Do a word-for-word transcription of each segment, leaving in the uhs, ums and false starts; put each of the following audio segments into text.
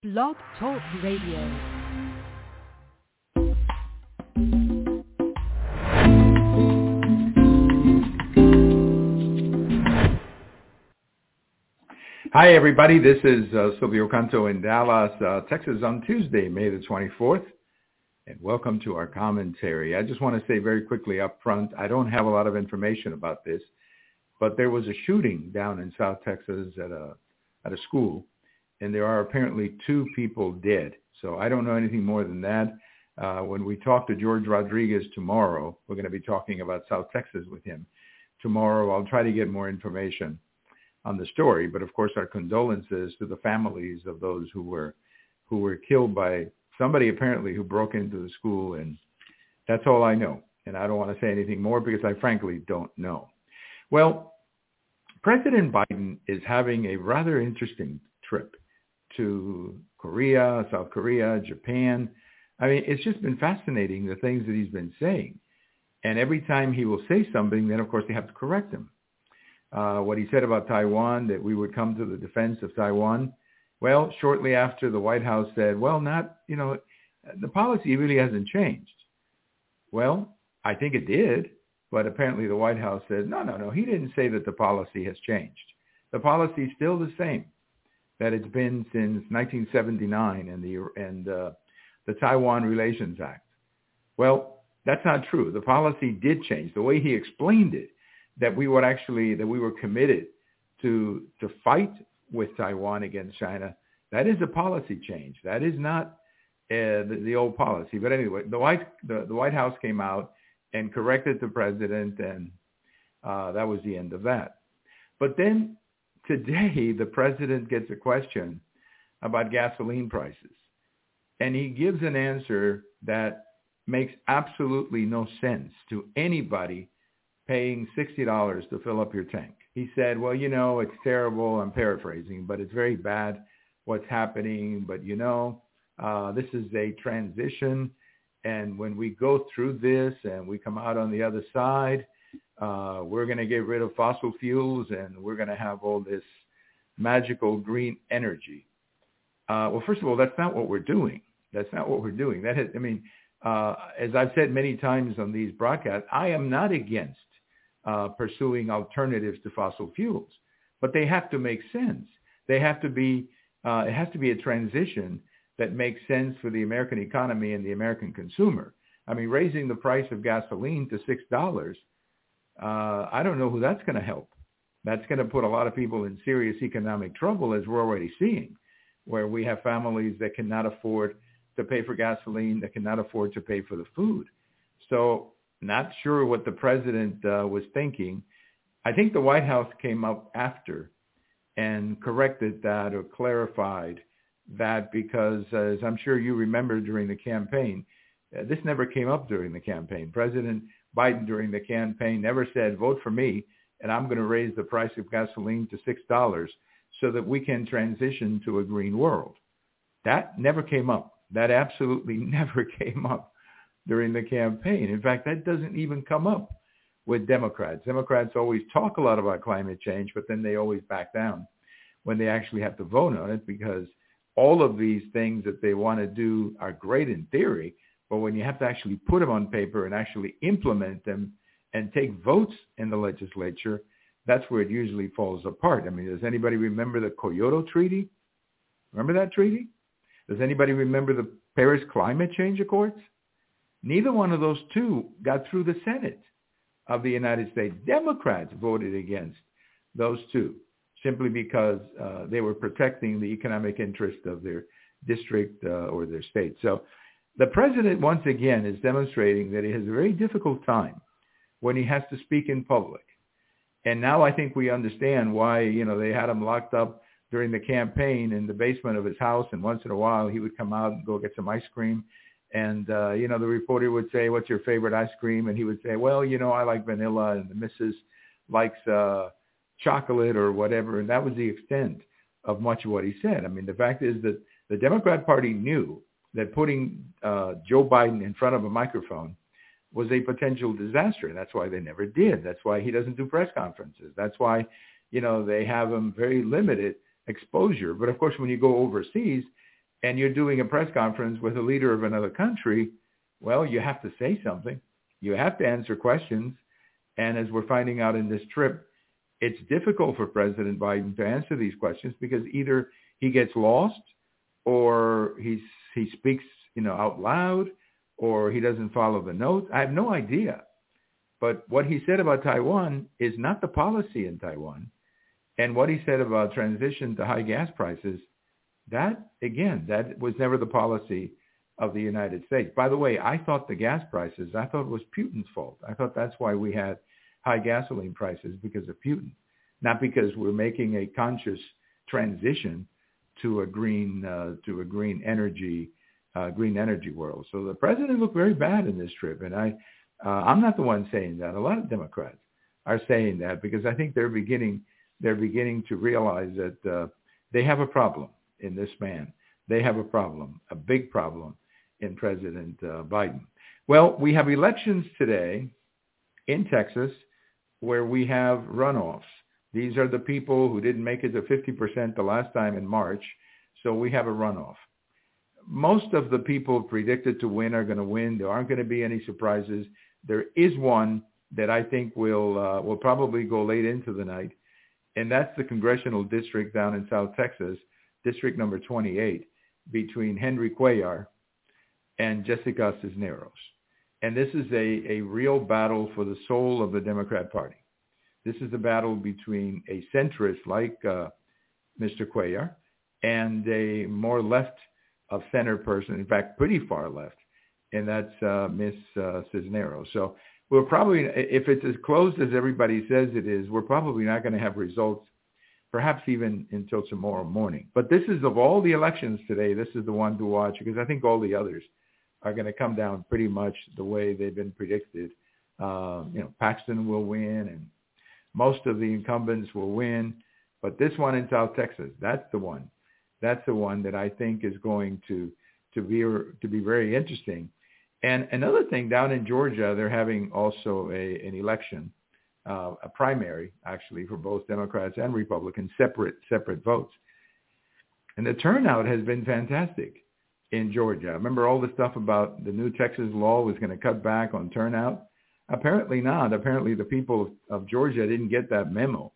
Blog Talk Radio. Hi, everybody. This is uh, Silvio Canto in Dallas, uh, Texas on Tuesday, May the twenty-fourth. And welcome to our commentary. I just want to say very quickly up front, I don't have a lot of information about this, but there was a shooting down in South Texas at a at a school, and there are apparently two people dead. So I don't know anything more than that. Uh, when we talk to George Rodriguez tomorrow, we're going to be talking about South Texas with him. Tomorrow, I'll try to get more information on the story, but of course our condolences to the families of those who were who were killed by somebody apparently who broke into the school, and that's all I know. And I don't want to say anything more because I frankly don't know. Well, President Biden is having a rather interesting trip to Korea, South Korea, Japan. I mean, it's just been fascinating, the things that he's been saying. And every time he will say something, then of course they have to correct him. Uh, what he said about Taiwan, that we would come to the defense of Taiwan. Well, shortly after, the White House said, well, not, you know, the policy really hasn't changed. Well, I think it did, but apparently the White House said, no, no, no, he didn't say that the policy has changed. The policy is still the same that it's been since nineteen seventy-nine and the and uh, the Taiwan Relations Act. Well, that's not true. The policy did change. The way he explained it, that we would actually, that we were committed to to fight with Taiwan against China, that is a policy change. That is not uh, the, the old policy. But anyway, the White the, the White House came out and corrected the president, and uh, that was the end of that. But then today, the president gets a question about gasoline prices, and he gives an answer that makes absolutely no sense to anybody paying sixty dollars to fill up your tank. He said, well, you know, it's terrible. I'm paraphrasing, but it's very bad what's happening. But, you know, uh, this is a transition. And when we go through this and we come out on the other side, uh, we're going to get rid of fossil fuels and we're going to have all this magical green energy. Uh, well, first of all, that's not what we're doing. That's not what we're doing. That has, I mean, uh, as I've said many times on these broadcasts, I am not against Uh, pursuing alternatives to fossil fuels, but they have to make sense. They have to be, uh, it has to be a transition that makes sense for the American economy and the American consumer. I mean, raising the price of gasoline to six dollars, uh, I don't know who that's going to help. That's going to put a lot of people in serious economic trouble, as we're already seeing, where we have families that cannot afford to pay for gasoline, that cannot afford to pay for the food. So, not sure what the president uh, was thinking. I think the White House came up after and corrected that or clarified that because, uh, as I'm sure you remember during the campaign, uh, this never came up during the campaign. President Biden during the campaign never said, vote for me, and I'm going to raise the price of gasoline to six dollars so that we can transition to a green world. That never came up. That absolutely never came up during the campaign. In fact, that doesn't even come up with Democrats. Democrats always talk a lot about climate change, but then they always back down when they actually have to vote on it, because all of these things that they want to do are great in theory, but when you have to actually put them on paper and actually implement them and take votes in the legislature, that's where it usually falls apart. I mean, does anybody remember the Kyoto Treaty? Remember that treaty? Does anybody remember the Paris Climate Change Accords? Neither one of those two got through the Senate of the United States. Democrats voted against those two simply because uh, they were protecting the economic interest of their district uh, or their state. So the president, once again, is demonstrating that he has a very difficult time when he has to speak in public. And now I think we understand why, you know, they had him locked up during the campaign in the basement of his house, and once in a while he would come out and go get some ice cream. And, uh, you know, the reporter would say, what's your favorite ice cream? And he would say, well, you know, I like vanilla, and the missus likes uh, chocolate or whatever. And that was the extent of much of what he said. I mean, the fact is that the Democrat Party knew that putting uh, Joe Biden in front of a microphone was a potential disaster. And that's why they never did. That's why he doesn't do press conferences. That's why, you know, they have him very limited exposure. But, of course, when you go overseas and you're doing a press conference with a leader of another country, well, you have to say something. You have to answer questions. And as we're finding out in this trip, it's difficult for President Biden to answer these questions because either he gets lost or he's, he speaks, you know, out loud, or he doesn't follow the notes. I have no idea. But what he said about Taiwan is not the policy in Taiwan. And what he said about transition to high gas prices, that, again, that was never the policy of the United States. By the way, I thought the gas prices, I thought it was Putin's fault. I thought that's why we had high gasoline prices, because of Putin, not because we're making a conscious transition to a green uh, to a green energy uh, green energy world. So the president looked very bad in this trip, and I uh, I'm not the one saying that. A lot of Democrats are saying that because I think they're beginning they're beginning to realize that uh, they have a problem in this man. They have a problem, a big problem in President uh, Biden. Well, we have elections today in Texas where we have runoffs. These are the people who didn't make it to fifty percent the last time in March, so we have a runoff. Most of the people predicted to win are going to win. There aren't going to be any surprises. There is one that I think will uh, will probably go late into the night, and that's the congressional district down in South Texas, district number twenty-eight, between Henry Cuellar and Jessica Cisneros. And this is a, a real battle for the soul of the Democrat Party. This is a battle between a centrist like uh, Mister Cuellar and a more left of center person, in fact, pretty far left, and that's uh, Miss uh, Cisneros. So we're probably, if it's as close as everybody says it is, we're probably not going to have results perhaps even until tomorrow morning. But this is, of all the elections today, this is the one to watch because I think all the others are going to come down pretty much the way they've been predicted. Uh, you know, Paxton will win and most of the incumbents will win. But this one in South Texas, that's the one. That's the one that I think is going to, to be to be very interesting. And another thing, down in Georgia, they're having also a, an election, uh, a primary, actually, for both Democrats and Republicans, separate separate votes. And the turnout has been fantastic in Georgia. Remember all the stuff about the new Texas law was going to cut back on turnout? Apparently not. Apparently the people of, of Georgia didn't get that memo.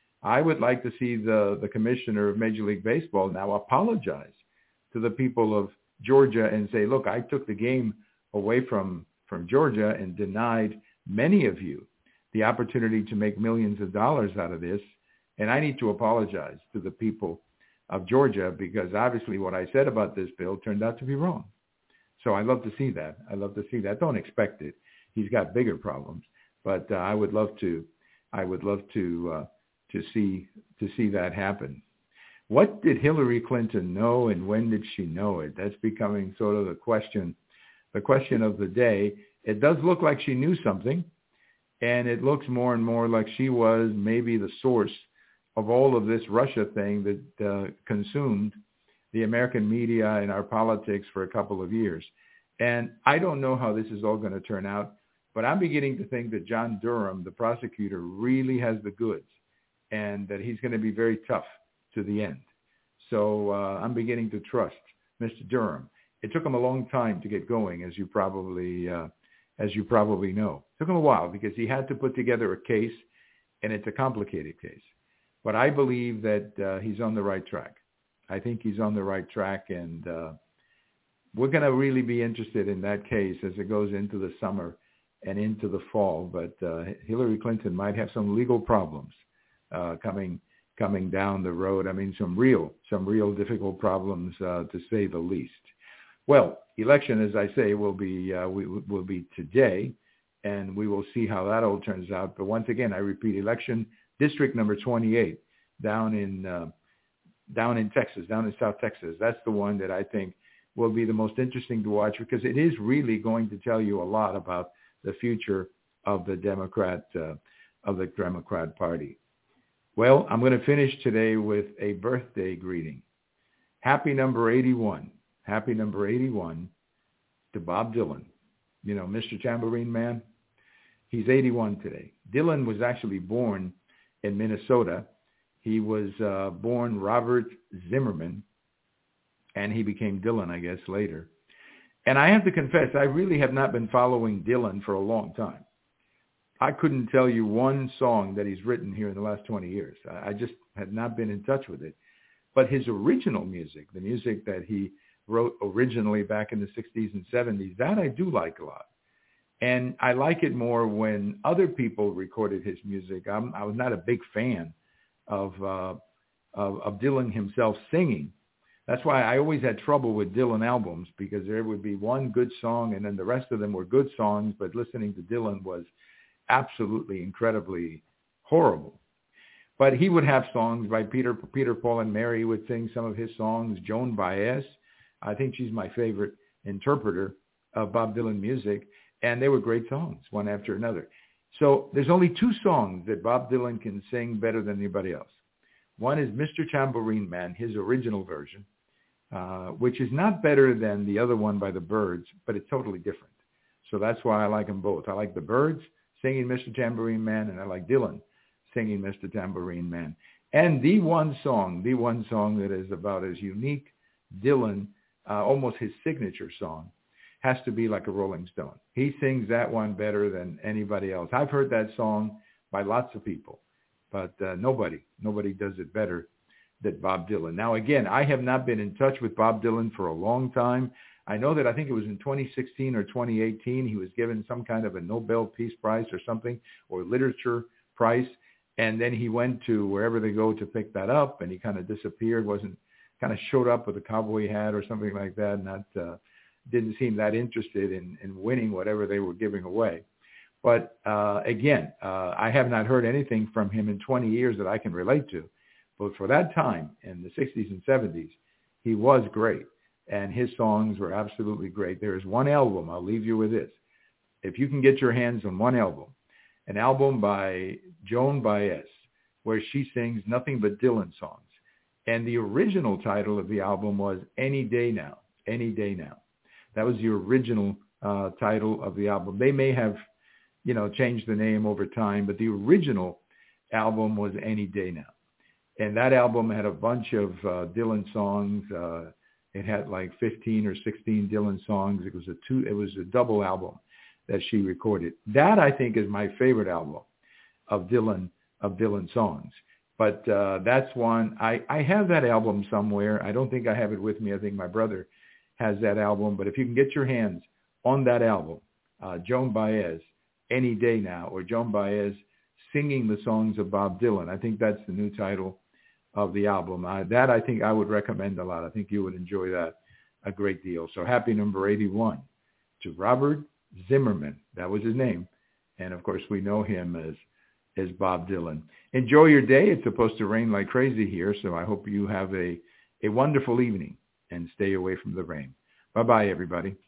I would like to see the, the commissioner of Major League Baseball now apologize to the people of Georgia and say, look, I took the game away from, from Georgia and denied many of you the opportunity to make millions of dollars out of this. And I need to apologize to the people of Georgia because obviously what I said about this bill turned out to be wrong. So I love to see that. I love to see that. Don't expect it. He's got bigger problems, but uh, I would love to, I would love to, uh, to see, to see that happen. What did Hillary Clinton know and when did she know it? That's becoming sort of the question, the question of the day. It does look like she knew something, and it looks more and more like she was maybe the source of all of this Russia thing that uh, consumed the American media and our politics for a couple of years. And I don't know how this is all going to turn out, but I'm beginning to think that John Durham, the prosecutor, really has the goods and that he's going to be very tough to the end. So uh, I'm beginning to trust Mister Durham. It took him a long time to get going, as you probably uh, as you probably know. It took him a while because he had to put together a case, and it's a complicated case. But I believe that uh, he's on the right track. I think he's on the right track, and uh, we're going to really be interested in that case as it goes into the summer and into the fall. But uh, Hillary Clinton might have some legal problems uh, coming coming down the road. I mean, some real, some real difficult problems, uh, to say the least. Well, election, as I say, will be uh, we, will be today, and we will see how that all turns out. But once again, I repeat, election district number twenty-eight down in uh, down in Texas, down in South Texas. That's the one that I think will be the most interesting to watch because it is really going to tell you a lot about the future of the Democrat uh, of the Democrat Party. Well, I'm going to finish today with a birthday greeting. Happy number eighty-one. Happy number eighty-one to Bob Dylan. You know, Mister Tambourine Man. He's eighty-one today. Dylan was actually born in Minnesota. He was uh, born Robert Zimmerman, and he became Dylan, I guess, later. And I have to confess, I really have not been following Dylan for a long time. I couldn't tell you one song that he's written here in the last twenty years. I just had not been in touch with it. But his original music, the music that he wrote originally back in the sixties and seventies, that I do like a lot. And I like it more when other people recorded his music. I'm, I was not a big fan of, uh, of of Dylan himself singing. That's why I always had trouble with Dylan albums, because there would be one good song and then the rest of them were good songs, but listening to Dylan was absolutely incredibly horrible. But he would have songs by Peter, Peter, Paul, and Mary would sing some of his songs. Joan Baez, I think she's my favorite interpreter of Bob Dylan music. And they were great songs, one after another. So there's only two songs that Bob Dylan can sing better than anybody else. One is Mister Tambourine Man, his original version, uh, which is not better than the other one by the Byrds, but it's totally different. So that's why I like them both. I like the Byrds singing Mister Tambourine Man, and I like Dylan singing Mister Tambourine Man. And the one song, the one song that is about as unique, Dylan, uh, almost his signature song, has to be Like a Rolling Stone. He sings that one better than anybody else. I've heard that song by lots of people, but uh, nobody, nobody does it better than Bob Dylan. Now, again, I have not been in touch with Bob Dylan for a long time. I know that I think it was in twenty sixteen or twenty eighteen, he was given some kind of a Nobel Peace Prize or something, or literature prize, and then he went to wherever they go to pick that up, and he kind of disappeared, wasn't, kind of showed up with a cowboy hat or something like that, not uh, didn't seem that interested in, in winning whatever they were giving away. But uh, again, uh, I have not heard anything from him in twenty years that I can relate to. But for that time, in the sixties and seventies, he was great. And his songs were absolutely great. There is one album, I'll leave you with this. If you can get your hands on one album, an album by Joan Baez, where she sings nothing but Dylan songs. And the original title of the album was Any Day Now, Any Day Now. That was the original uh, title of the album. They may have, you know, changed the name over time, but the original album was Any Day Now. And that album had a bunch of uh, Dylan songs. Uh, it had like fifteen or sixteen Dylan songs. It was a two. It was a double album that she recorded. That, I think, is my favorite album of Dylan of Dylan songs. But uh, that's one. I, I have that album somewhere. I don't think I have it with me. I think my brother has that album. But if you can get your hands on that album, uh, Joan Baez, Any Day Now, or Joan Baez singing the songs of Bob Dylan, I think that's the new title of the album. Uh, that I think I would recommend a lot. I think you would enjoy that a great deal. So happy number eighty-one to Robert Zimmerman. That was his name. And, of course, we know him as as Bob Dylan. Enjoy your day. It's supposed to rain like crazy here, so I hope you have a, a wonderful evening and stay away from the rain. Bye-bye, everybody.